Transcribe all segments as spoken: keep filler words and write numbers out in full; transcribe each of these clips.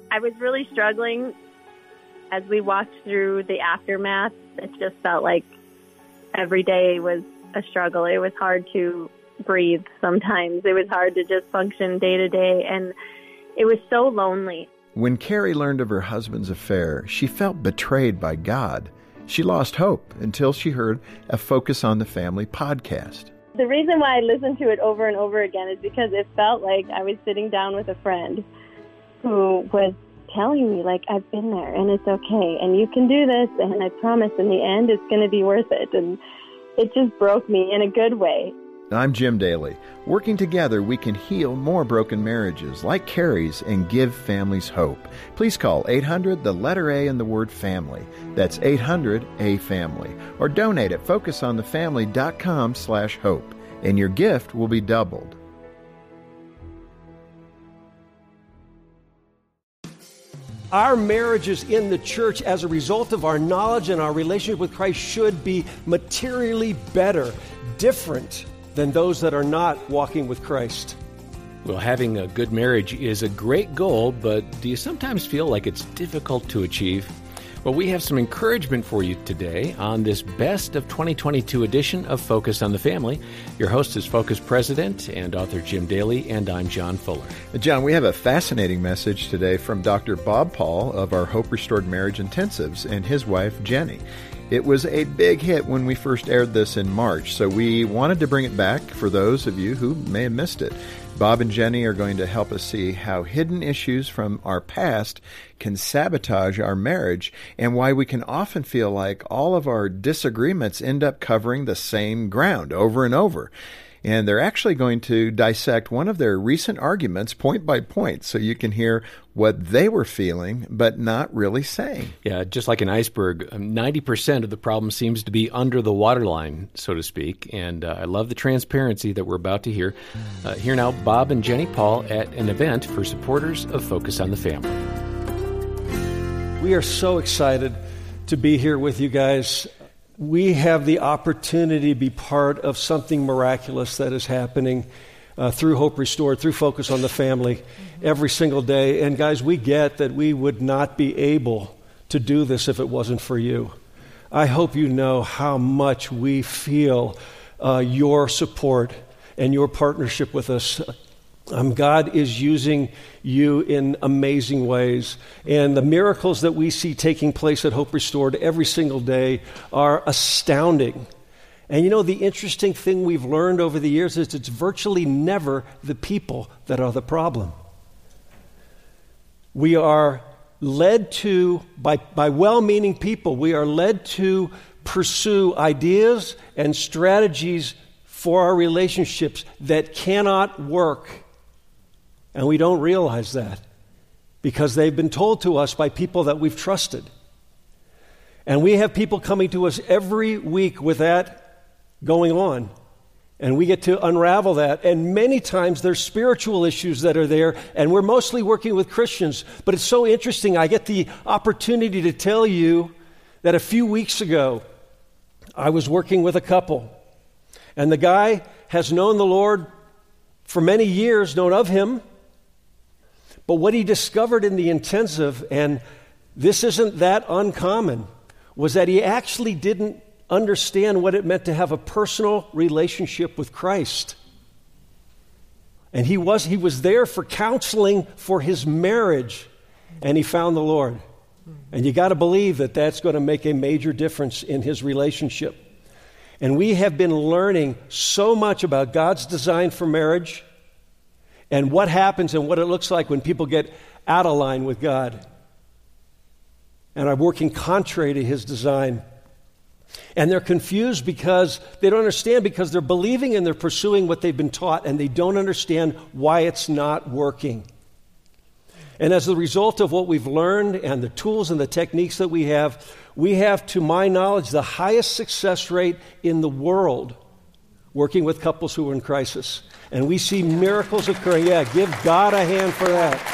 I was really struggling as we walked through the aftermath. It just felt like every day was a struggle. It was hard to breathe sometimes. It was hard to just function day to day, and it was so lonely. When Carrie learned of her husband's affair, she felt betrayed by God. She lost hope until she heard a Focus on the Family podcast. The reason why I listened to it over and over again is because it felt like I was sitting down with a friend who was telling me, like, I've been there and it's okay and you can do this, and I promise in the end it's going to be worth it. And it just broke me in a good way. I'm Jim Daly. Working together, we can heal more broken marriages like Carrie's and give families hope. Please call eight hundred, the letter A in the word family. That's eight hundred, A family. Or donate at focusonthefamily.com slash hope. And your gift will be doubled. Our marriages in the church, as a result of our knowledge and our relationship with Christ, should be materially better, different than those that are not walking with Christ. Well, having a good marriage is a great goal, but do you sometimes feel like it's difficult to achieve? Well, we have some encouragement for you today on this best of twenty twenty-two edition of Focus on the Family. Your host is Focus President and author Jim Daly, and I'm John Fuller. John, we have a fascinating message today from Doctor Bob Paul of our Hope Restored Marriage Intensives and his wife, Jenny. It was a big hit when we first aired this in March, so we wanted to bring it back for those of you who may have missed it. Bob and Jenny are going to help us see how hidden issues from our past can sabotage our marriage, and why we can often feel like all of our disagreements end up covering the same ground over and over. And they're actually going to dissect one of their recent arguments point by point so you can hear what they were feeling but not really saying. Yeah, just like an iceberg, ninety percent of the problem seems to be under the waterline, so to speak. And uh, I love the transparency that we're about to hear. Uh, here now, Bob and Jenny Paul at an event for supporters of Focus on the Family. We are so excited to be here with you guys. We have the opportunity to be part of something miraculous that is happening uh, through Hope Restored, through Focus on the Family every single day. And guys, we get that we would not be able to do this if it wasn't for you. I hope you know how much we feel uh, your support and your partnership with us. Um, God is using you in amazing ways. And the miracles that we see taking place at Hope Restored every single day are astounding. And you know, the interesting thing we've learned over the years is it's virtually never the people that are the problem. We are led to, by, by well-meaning people, we are led to pursue ideas and strategies for our relationships that cannot work. And we don't realize that because they've been told to us by people that we've trusted. And we have people coming to us every week with that going on. And we get to unravel that. And many times there's spiritual issues that are there, and we're mostly working with Christians. But it's so interesting. I get the opportunity to tell you that a few weeks ago, I was working with a couple. And the guy has known the Lord for many years, known of him. But what he discovered in the intensive, and this isn't that uncommon, was that he actually didn't understand what it meant to have a personal relationship with Christ. And he was he was there for counseling for his marriage, and he found the Lord. And you got to believe that that's going to make a major difference in his relationship. And we have been learning so much about God's design for marriage and what happens and what it looks like when people get out of line with God and are working contrary to his design. And they're confused because they don't understand, because they're believing and they're pursuing what they've been taught, and they don't understand why it's not working. And as a result of what we've learned and the tools and the techniques that we have, we have, to my knowledge, the highest success rate in the world working with couples who are in crisis. And we see miracles occurring. Yeah, give God a hand for that.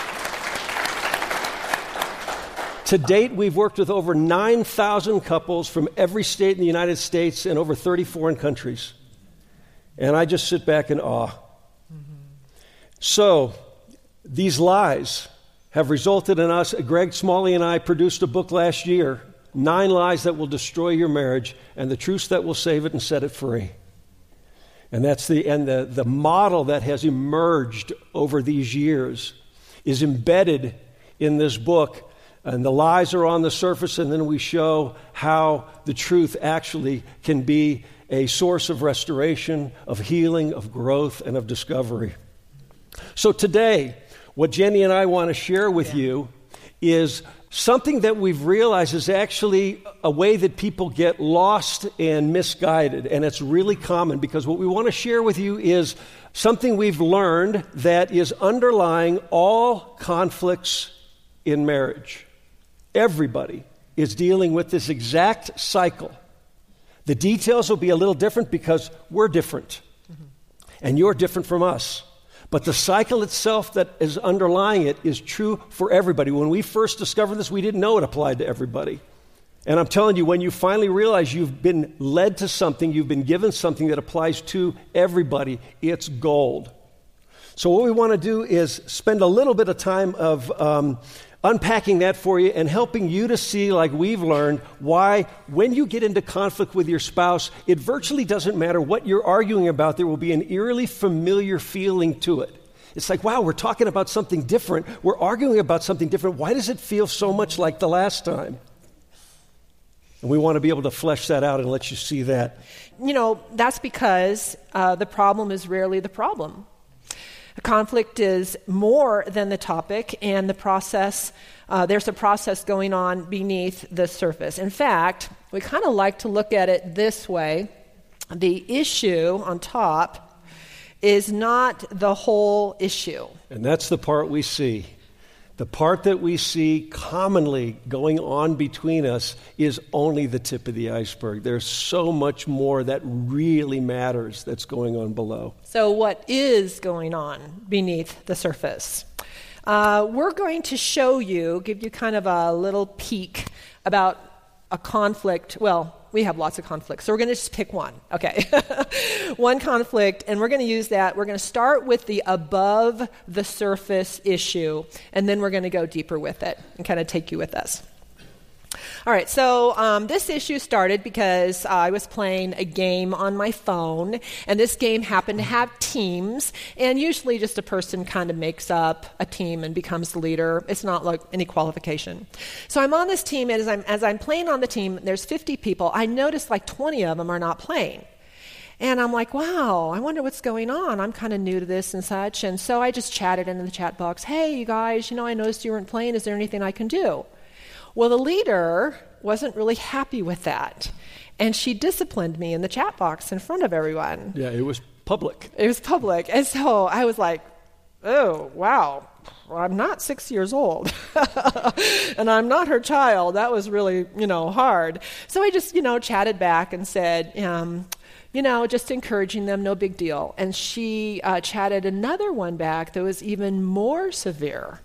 To date, we've worked with over nine thousand couples from every state in the United States and over thirty foreign countries. And I just sit back in awe. Mm-hmm. So, these lies have resulted in us. Greg Smalley and I produced a book last year, Nine Lies That Will Destroy Your Marriage and the Truths That Will Save It and Set It Free. And that's the and the, the model that has emerged over these years is embedded in this book. And the lies are on the surface, and then we show how the truth actually can be a source of restoration, of healing, of growth, and of discovery. So today, what Jenny and I want to share with yeah. you is something that we've realized is actually a way that people get lost and misguided. And it's really common, because what we want to share with you is something we've learned that is underlying all conflicts in marriage. Everybody is dealing with this exact cycle. The details will be a little different because we're different. Mm-hmm. And you're different from us. But the cycle itself that is underlying it is true for everybody. When we first discovered this, we didn't know it applied to everybody. And I'm telling you, when you finally realize you've been led to something, you've been given something that applies to everybody, it's gold. So what we want to do is spend a little bit of time of um, unpacking that for you and helping you to see, like we've learned, why when you get into conflict with your spouse, it virtually doesn't matter what you're arguing about. There will be an eerily familiar feeling to it. It's like, wow, we're talking about something different. We're arguing about something different. Why does it feel so much like the last time? And we want to be able to flesh that out and let you see that. You know, that's because uh, the problem is rarely the problem. A conflict is more than the topic, and the process, uh, there's a process going on beneath the surface. In fact, we kind of like to look at it this way. The issue on top is not the whole issue. And that's the part we see. The part that we see commonly going on between us is only the tip of the iceberg. There's so much more that really matters that's going on below. So what is going on beneath the surface? Uh, we're going to show you, give you kind of a little peek about a conflict. Well, we have lots of conflicts, so we're going to just pick one. Okay. One conflict, and we're going to use that. We're going to start with the above the surface issue, and then we're going to go deeper with it and kind of take you with us. All right, so um, this issue started because uh, I was playing a game on my phone, and this game happened to have teams, and usually just a person kind of makes up a team and becomes the leader. It's not like any qualification. So I'm on this team, and as I'm, as I'm playing on the team, there's fifty people. I noticed like twenty of them are not playing. And I'm like, wow, I wonder what's going on. I'm kind of new to this and such. And so I just chatted into the chat box, hey, you guys, you know, I noticed you weren't playing. Is there anything I can do? Well, the leader wasn't really happy with that, and she disciplined me in the chat box in front of everyone. Yeah, it was public. It was public, and so I was like, oh, wow, well, I'm not six years old, and I'm not her child. That was really, you know, hard. So I just, you know, chatted back and said, um, you know, just encouraging them, no big deal. And she uh, chatted another one back that was even more severe.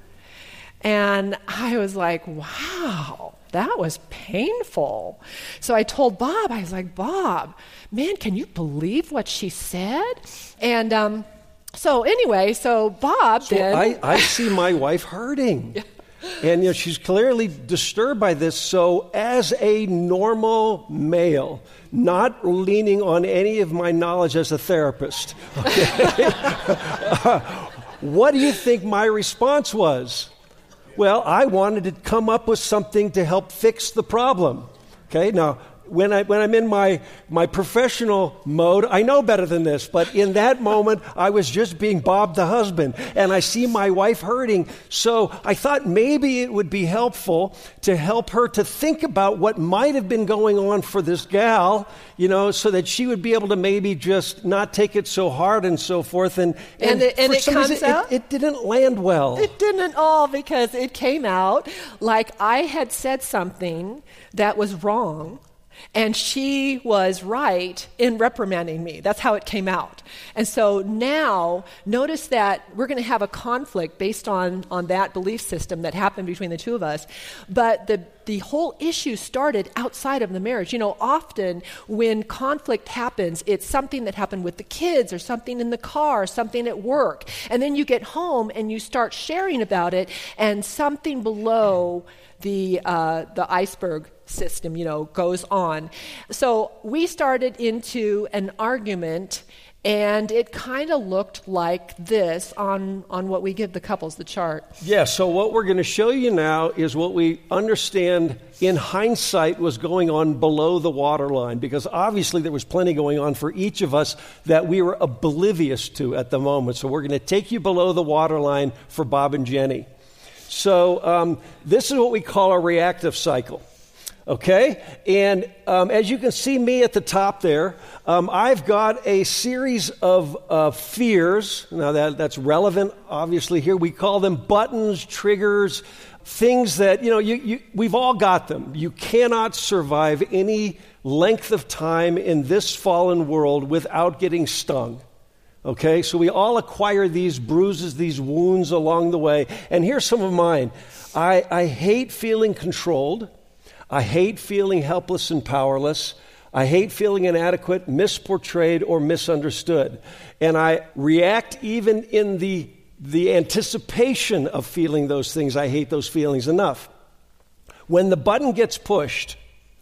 And I was like, wow, that was painful. So I told Bob, I was like, Bob, man, can you believe what she said? And um, so anyway, so Bob so then... I, I see my wife hurting. And you know, she's clearly disturbed by this. So as a normal male, not leaning on any of my knowledge as a therapist, okay, uh, what do you think my response was? Well, I wanted to come up with something to help fix the problem. Okay, now, when, I, when I'm in my, my professional mode, I know better than this, but in that moment, I was just being Bob the husband, and I see my wife hurting, so I thought maybe it would be helpful to help her to think about what might have been going on for this gal, you know, so that she would be able to maybe just not take it so hard and so forth. And, and, and it, and it comes reason, out? It, it didn't land well. It didn't at all, because it came out like I had said something that was wrong, and she was right in reprimanding me. That's how it came out. And so now, notice that we're going to have a conflict based on, on that belief system that happened between the two of us. But the the whole issue started outside of the marriage. You know, often when conflict happens, it's something that happened with the kids or something in the car, or something at work. And then you get home and you start sharing about it, and something below the uh, the iceberg system, you know, goes on. So we started into an argument, and it kind of looked like this on, on what we give the couples, the chart. Yeah, so what we're going to show you now is what we understand in hindsight was going on below the waterline, because obviously there was plenty going on for each of us that we were oblivious to at the moment. So we're going to take you below the waterline for Bob and Jenny. So um, this is what we call a reactive cycle. Okay, and um, as you can see me at the top there, um, I've got a series of uh, fears. Now that that's relevant, obviously, here. We call them buttons, triggers, things that, you know, you, you, we've all got them. You cannot survive any length of time in this fallen world without getting stung. Okay, so we all acquire these bruises, these wounds along the way. And here's some of mine. I, I hate feeling controlled. I hate feeling helpless and powerless. I hate feeling inadequate, misportrayed, or misunderstood. And I react even in the, the anticipation of feeling those things. I hate those feelings enough. When the button gets pushed,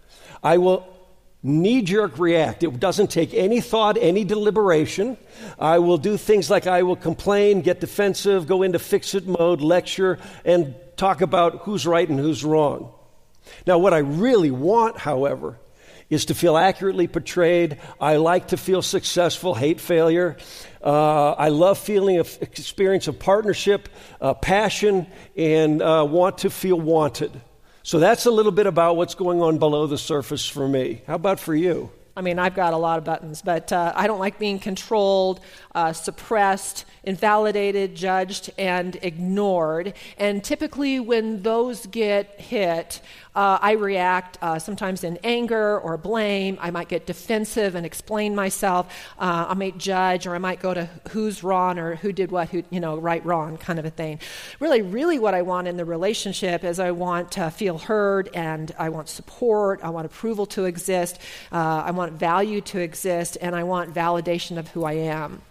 I will knee-jerk react. It doesn't take any thought, any deliberation. I will do things like I will complain, get defensive, go into fix-it mode, lecture, and talk about who's right and who's wrong. Now, what I really want, however, is to feel accurately portrayed. I like to feel successful, hate failure. Uh, I love feeling an experience of partnership, uh, passion, and uh, want to feel wanted. So that's a little bit about what's going on below the surface for me. How about for you? I mean, I've got a lot of buttons, but uh, I don't like being controlled, uh, suppressed, invalidated, judged, and ignored. And typically when those get hit, uh, I react uh, sometimes in anger or blame. I might get defensive and explain myself. Uh, I might judge, or I might go to who's wrong or who did what, who, you know, right, wrong kind of a thing. Really, really what I want in the relationship is I want to feel heard, and I want support. I want approval to exist. Uh, I want value to exist, and I want validation of who I am.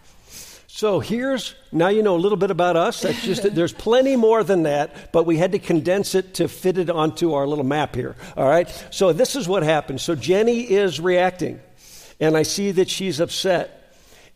So here's, now you know a little bit about us. That's just, there's plenty more than that, but we had to condense it to fit it onto our little map here, all right? So this is what happened. So Jenny is reacting, and I see that she's upset.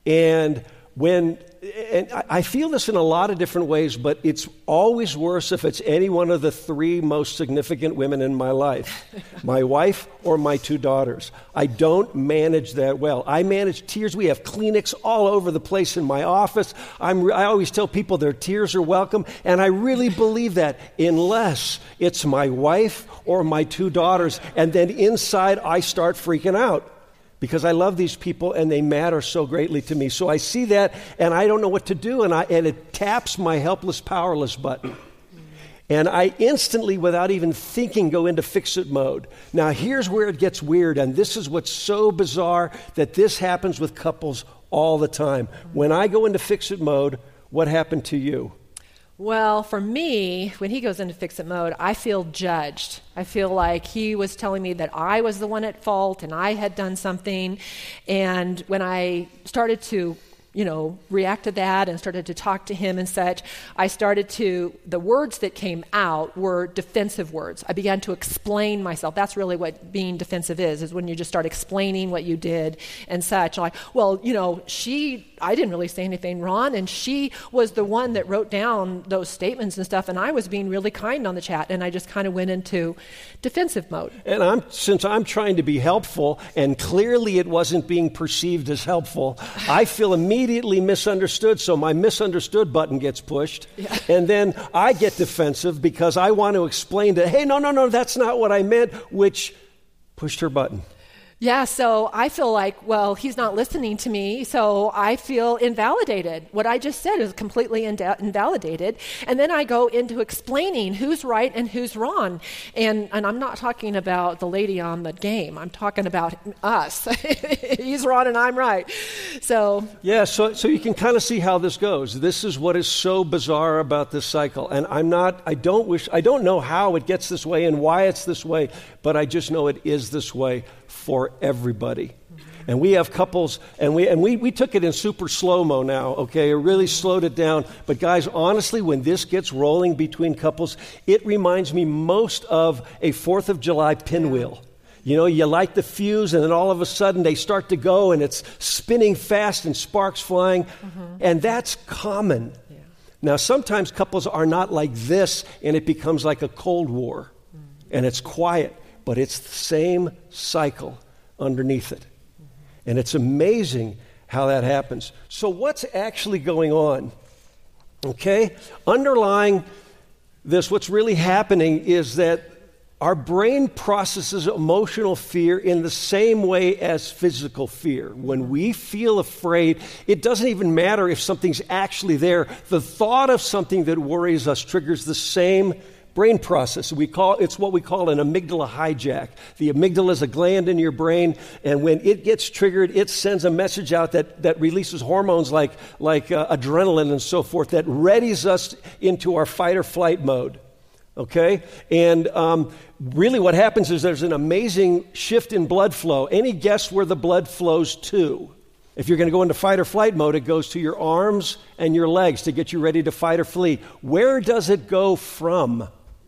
And when, and I feel this in a lot of different ways, but it's always worse if it's any one of the three most significant women in my life, my wife or my two daughters. I don't manage that well. I manage tears. We have Kleenex all over the place in my office. I'm, I always tell people their tears are welcome, and I really believe that, unless it's my wife or my two daughters, and then inside I start freaking out. Because I love these people and they matter so greatly to me. So I see that and I don't know what to do, and I and it taps my helpless, powerless button. And I instantly, without even thinking, go into fix-it mode. Now here's where it gets weird, and this is what's so bizarre, that this happens with couples all the time. When I go into fix-it mode, what happened to you? Well, for me, when he goes into fix-it mode, I feel judged. I feel like he was telling me that I was the one at fault and I had done something. And when I started to, you know, react to that and started to talk to him and such, I started to, the words that came out were defensive words. I began to explain myself. That's really what being defensive is, is when you just start explaining what you did and such. I'm like, well, you know, she, I didn't really say anything wrong, and she was the one that wrote down those statements and stuff, and I was being really kind on the chat, and I just kind of went into defensive mode. And I'm, since I'm trying to be helpful, and clearly it wasn't being perceived as helpful, I feel immediately misunderstood, so my misunderstood button gets pushed, yeah. And then I get defensive because I want to explain that, hey, no, no, no, that's not what I meant, which pushed her button. Yeah, so I feel like, well, he's not listening to me, so I feel invalidated. What I just said is completely inda- invalidated. And then I go into explaining who's right and who's wrong. And and I'm not talking about the lady on the game. I'm talking about us. He's wrong and I'm right. So Yeah, so so you can kind of see how this goes. This is what is so bizarre about this cycle. And I'm not, I don't wish, I don't know how it gets this way and why it's this way, but I just know it is this way for everybody. Mm-hmm. And we have couples, and we and we, we took it in super slow-mo now, okay? It really slowed it down. But guys, honestly, when this gets rolling between couples, it reminds me most of a fourth of July pinwheel. You know, you light the fuse, and then all of a sudden they start to go, and it's spinning fast and sparks flying. Mm-hmm. And that's common. Yeah. Now, sometimes couples are not like this, and it becomes like a Cold War, mm-hmm. and it's quiet. But it's the same cycle underneath it. Mm-hmm. And it's amazing how that happens. So what's actually going on? Okay? Underlying this, what's really happening is that our brain processes emotional fear in the same way as physical fear. When we feel afraid, it doesn't even matter if something's actually there. The thought of something that worries us triggers the same brain process. We call it's what we call an amygdala hijack. The amygdala is a gland in your brain, and when it gets triggered, it sends a message out that, that releases hormones like, like uh, adrenaline and so forth that readies us into our fight or flight mode. Okay? And um, really what happens is there's an amazing shift in blood flow. Any guess where the blood flows to? If you're going to go into fight or flight mode, it goes to your arms and your legs to get you ready to fight or flee. Where does it go from?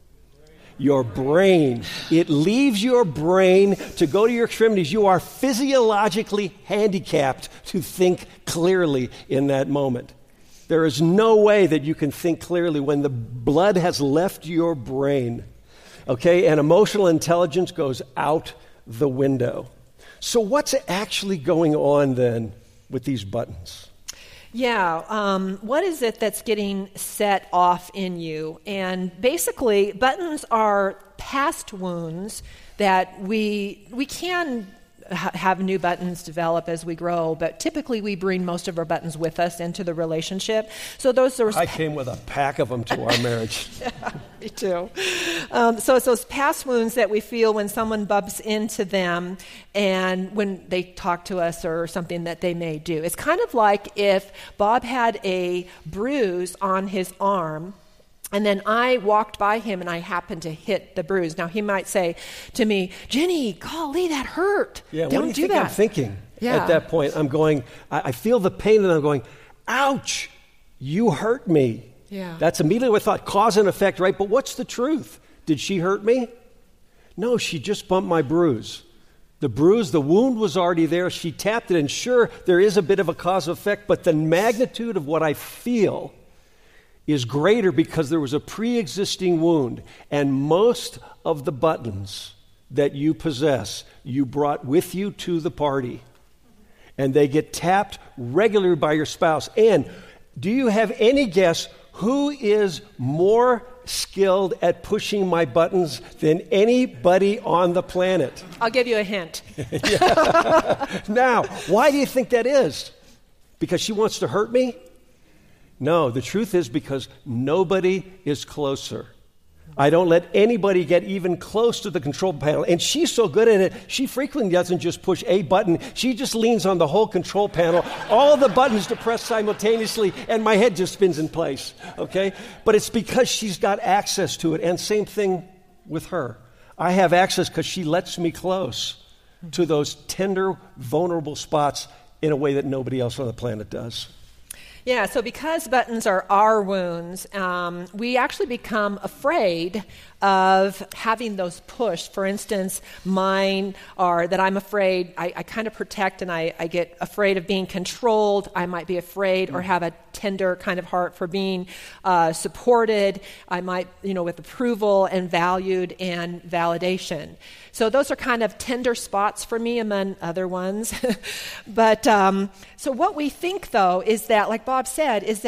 Your brain. It leaves your brain to go to your extremities. You are physiologically handicapped to think clearly in that moment. There is no way that you can think clearly when the blood has left your brain. Okay? And emotional intelligence goes out the window. So what's actually going on then with these buttons? Yeah, um, what is it that's getting set off in you? And basically, buttons are past wounds that we we can ha- have new buttons develop as we grow, but typically we bring most of our buttons with us into the relationship. So those are. I came with a pack of them to our marriage. Yeah, me too. Um, so it's those past wounds that we feel when someone bumps into them and when they talk to us or something that they may do. It's kind of like if Bob had a bruise on his arm and then I walked by him and I happened to hit the bruise. Now he might say to me, Jenny, golly, that hurt. Yeah, Don't what do you do think that. I'm thinking Yeah. at that point? I'm going, I, I feel the pain and I'm going, ouch, you hurt me. Yeah. That's immediately what I thought, cause and effect, right? But what's the truth? Did she hurt me? No, she just bumped my bruise. The bruise, the wound was already there. She tapped it, and sure, there is a bit of a cause effect, but the magnitude of what I feel is greater because there was a pre-existing wound, and most of the buttons that you possess, you brought with you to the party, and they get tapped regularly by your spouse. And do you have any guess who is more skilled at pushing my buttons than anybody on the planet? I'll give you a hint. Now, why do you think that is? Because she wants to hurt me? No, the truth is because nobody is closer. I don't let anybody get even close to the control panel. And she's so good at it, she frequently doesn't just push a button. She just leans on the whole control panel, all the buttons to press simultaneously, and my head just spins in place, okay? But it's because she's got access to it. And same thing with her. I have access because she lets me close to those tender, vulnerable spots in a way that nobody else on the planet does. Yeah, so because buttons are our wounds, um, we actually become afraid of having those pushed. For instance, mine are that I'm afraid, I, I kind of protect and I, I get afraid of being controlled. I might be afraid or have a tender kind of heart for being uh, supported. I might, you know, with approval and valued and validation. So those are kind of tender spots for me among other ones. But um, so what we think, though, is that, like Bob said, is that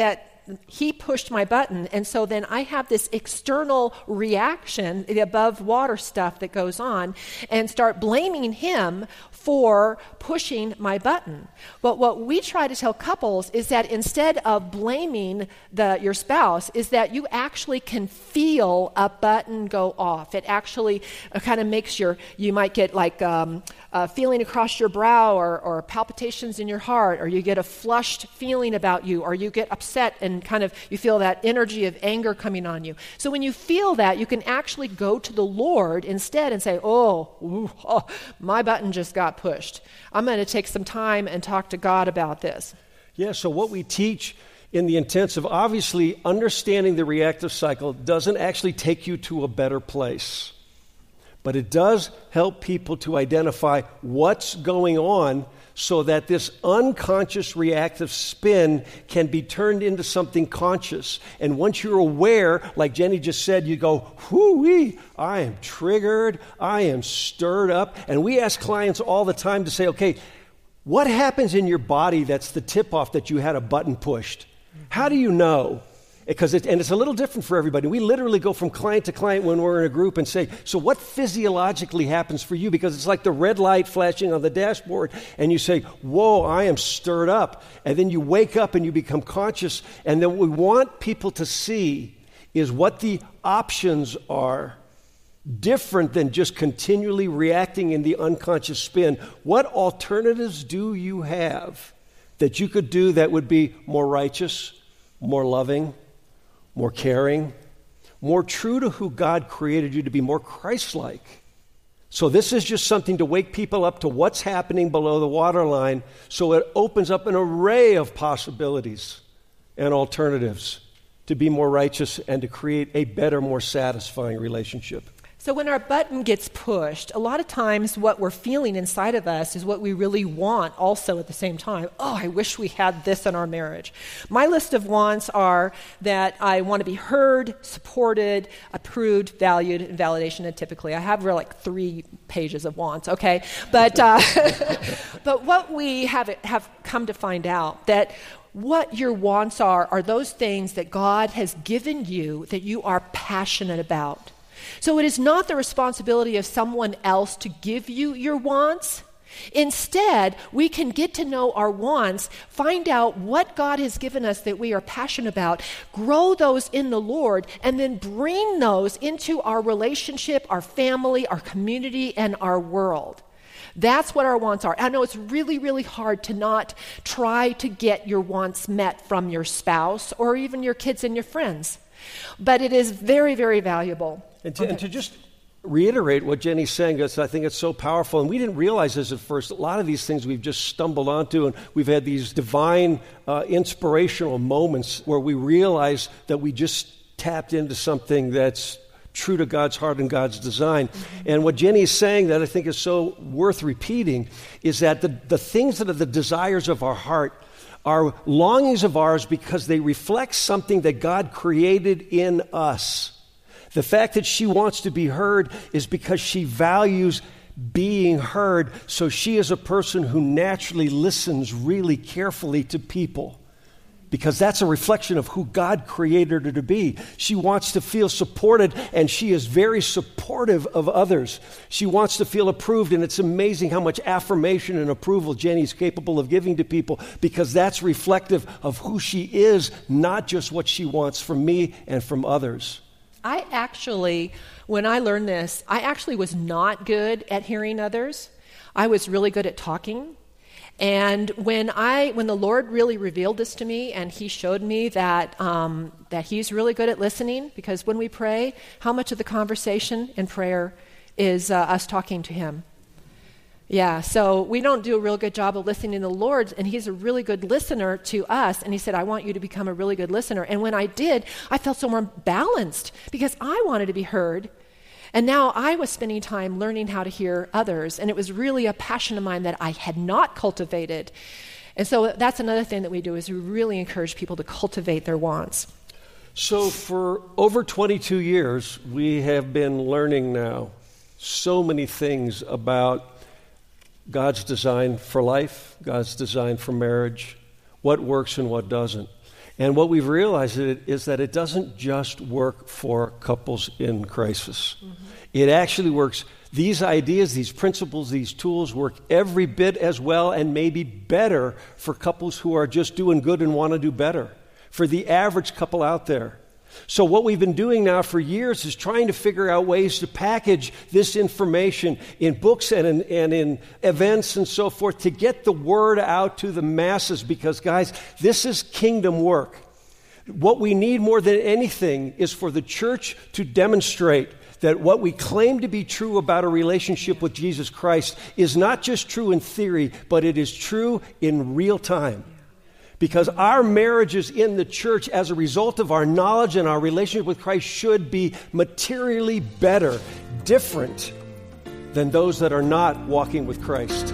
he pushed my button. And so then I have this external reaction, the above water stuff that goes on, and start blaming him for pushing my button. But what we try to tell couples is that instead of blaming the your spouse, is that you actually can feel a button go off. It actually uh, kind of makes your, you might get like um, a feeling across your brow, or, or palpitations in your heart, or you get a flushed feeling about you, or you get upset and kind of, you feel that energy of anger coming on you. So when you feel that, you can actually go to the Lord instead and say, oh, ooh, oh my button just got pushed. I'm going to take some time and talk to God about this. Yeah, so what we teach in the intensive, obviously understanding the reactive cycle doesn't actually take you to a better place. But it does help people to identify what's going on so that this unconscious reactive spin can be turned into something conscious. And once you're aware, like Jenny just said, you go, whoo-wee, I am triggered, I am stirred up. And we ask clients all the time to say, okay, what happens in your body that's the tip-off that you had a button pushed? How do you know? Because it, and it's a little different for everybody. We literally go from client to client when we're in a group and say, so what physiologically happens for you? Because it's like the red light flashing on the dashboard, and you say, whoa, I am stirred up. And then you wake up and you become conscious. And then what we want people to see is what the options are, different than just continually reacting in the unconscious spin. What alternatives do you have that you could do that would be more righteous, more loving, more caring, more true to who God created you to be, more Christ-like? So this is just something to wake people up to what's happening below the waterline, so it opens up an array of possibilities and alternatives to be more righteous and to create a better, more satisfying relationship. So when our button gets pushed, a lot of times what we're feeling inside of us is what we really want also at the same time. Oh, I wish we had this in our marriage. My list of wants are that I want to be heard, supported, approved, valued, and validation. And typically I have like three pages of wants, okay? But uh, but what we have have come to find out that what your wants are are those things that God has given you that you are passionate about. So it is not the responsibility of someone else to give you your wants. Instead, we can get to know our wants, find out what God has given us that we are passionate about, grow those in the Lord, and then bring those into our relationship, our family, our community, and our world. That's what our wants are. I know it's really, really hard to not try to get your wants met from your spouse or even your kids and your friends. But it is very, very valuable. And to, okay. and to just reiterate what Jenny's saying, I think it's so powerful. And we didn't realize this at first. A lot of these things we've just stumbled onto, and we've had these divine, uh, inspirational moments where we realize that we just tapped into something that's true to God's heart and God's design. Mm-hmm. And what Jenny is saying that I think is so worth repeating is that the, the things that are the desires of our heart are longings of ours because they reflect something that God created in us. The fact that she wants to be heard is because she values being heard, so she is a person who naturally listens really carefully to people because that's a reflection of who God created her to be. She wants to feel supported, and she is very supportive of others. She wants to feel approved, and it's amazing how much affirmation and approval Jenny's capable of giving to people because that's reflective of who she is, not just what she wants from me and from others. I actually, when I learned this, I actually was not good at hearing others. I was really good at talking. And when I, when the Lord really revealed this to me, and He showed me that um, that He's really good at listening, because when we pray, how much of the conversation in prayer is uh, us talking to Him? Yeah, so we don't do a real good job of listening to the Lord, and He's a really good listener to us, and He said, I want you to become a really good listener. And when I did, I felt so more balanced because I wanted to be heard. And now I was spending time learning how to hear others, and it was really a passion of mine that I had not cultivated. And so that's another thing that we do is we really encourage people to cultivate their wants. So for over twenty-two years, we have been learning now so many things about God's design for life, God's design for marriage, what works and what doesn't. And what we've realized is that it doesn't just work for couples in crisis. Mm-hmm. It actually works. These ideas, these principles, these tools work every bit as well and maybe better for couples who are just doing good and want to do better, for the average couple out there. So what we've been doing now for years is trying to figure out ways to package this information in books and in, and in events and so forth to get the word out to the masses, because, guys, this is kingdom work. What we need more than anything is for the church to demonstrate that what we claim to be true about a relationship with Jesus Christ is not just true in theory, but it is true in real time. Because our marriages in the church, as a result of our knowledge and our relationship with Christ, should be materially better, different than those that are not walking with Christ.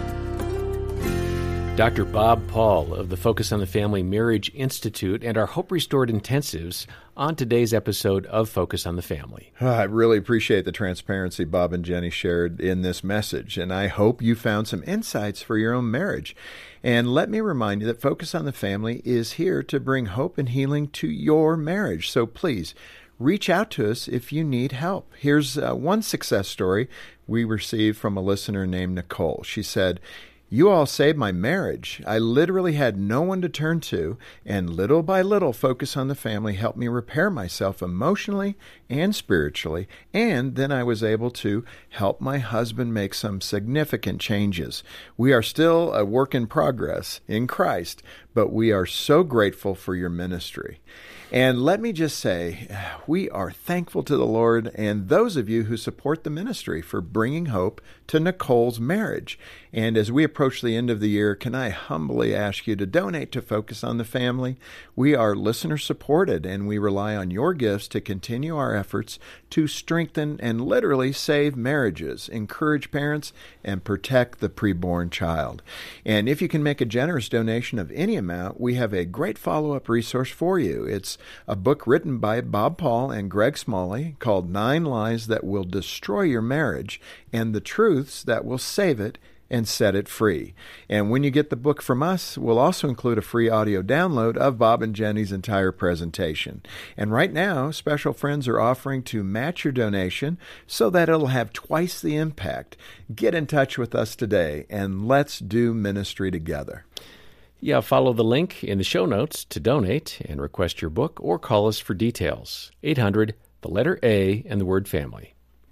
Doctor Bob Paul of the Focus on the Family Marriage Institute and our Hope Restored Intensives on today's episode of Focus on the Family. I really appreciate the transparency Bob and Jenny shared in this message, and I hope you found some insights for your own marriage. And let me remind you that Focus on the Family is here to bring hope and healing to your marriage. So please, reach out to us if you need help. Here's uh, one success story we received from a listener named Nicole. She said, "You all saved my marriage. I literally had no one to turn to, and little by little, Focus on the Family helped me repair myself emotionally and spiritually, and then I was able to help my husband make some significant changes. We are still a work in progress in Christ, but we are so grateful for your ministry." And let me just say, we are thankful to the Lord and those of you who support the ministry for bringing hope to Nicole's marriage. And as we approach the end of the year, can I humbly ask you to donate to Focus on the Family? We are listener supported, and we rely on your gifts to continue our efforts to strengthen and literally save marriages, encourage parents, and protect the preborn child. And if you can make a generous donation of any amount, we have a great follow-up resource for you. It's a book written by Bob Paul and Greg Smalley called Nine Lies That Will Destroy Your Marriage and the Truths That Will Save It and Set It Free. And when you get the book from us, we'll also include a free audio download of Bob and Jenny's entire presentation. And right now, special friends are offering to match your donation so that it'll have twice the impact. Get in touch with us today, and let's do ministry together. Yeah, follow the link in the show notes to donate and request your book, or call us for details. eight hundred, the letter A, and the word family.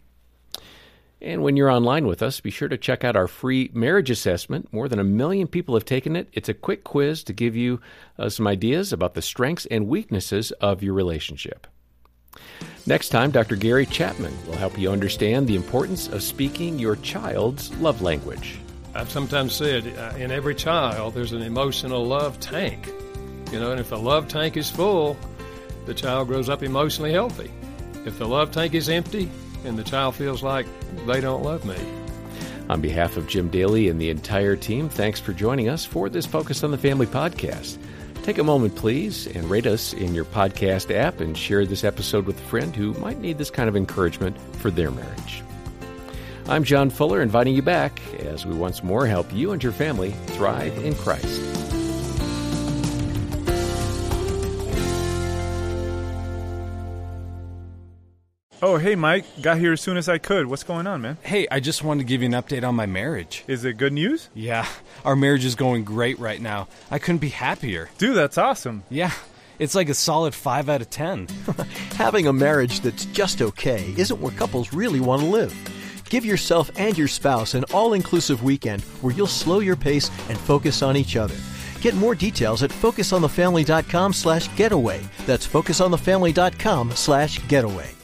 And when you're online with us, be sure to check out our free marriage assessment. More than a million people have taken it. It's a quick quiz to give you uh, some ideas about the strengths and weaknesses of your relationship. Next time, Doctor Gary Chapman will help you understand the importance of speaking your child's love language. I've sometimes said uh, in every child there's an emotional love tank. You know, and if the love tank is full, the child grows up emotionally healthy. If the love tank is empty, and the child feels like they don't love me. On behalf of Jim Daly and the entire team, thanks for joining us for this Focus on the Family podcast. Take a moment, please, and rate us in your podcast app and share this episode with a friend who might need this kind of encouragement for their marriage. I'm John Fuller, inviting you back as we once more help you and your family thrive in Christ. Oh, hey, Mike. Got here as soon as I could. What's going on, man? Hey, I just wanted to give you an update on my marriage. Is it good news? Yeah, our marriage is going great right now. I couldn't be happier. Dude, that's awesome. Yeah, it's like a solid five out of ten. Having a marriage that's just okay isn't where couples really want to live. Give yourself and your spouse an all-inclusive weekend where you'll slow your pace and focus on each other. Get more details at focus on the family dot com slash getaway. That's focus on the family dot com slash getaway.